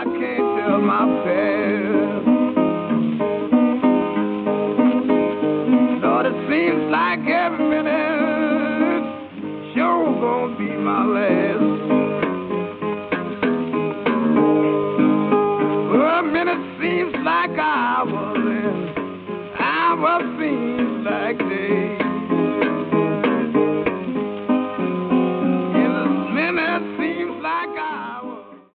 I can't tell my past. Lord, it seems like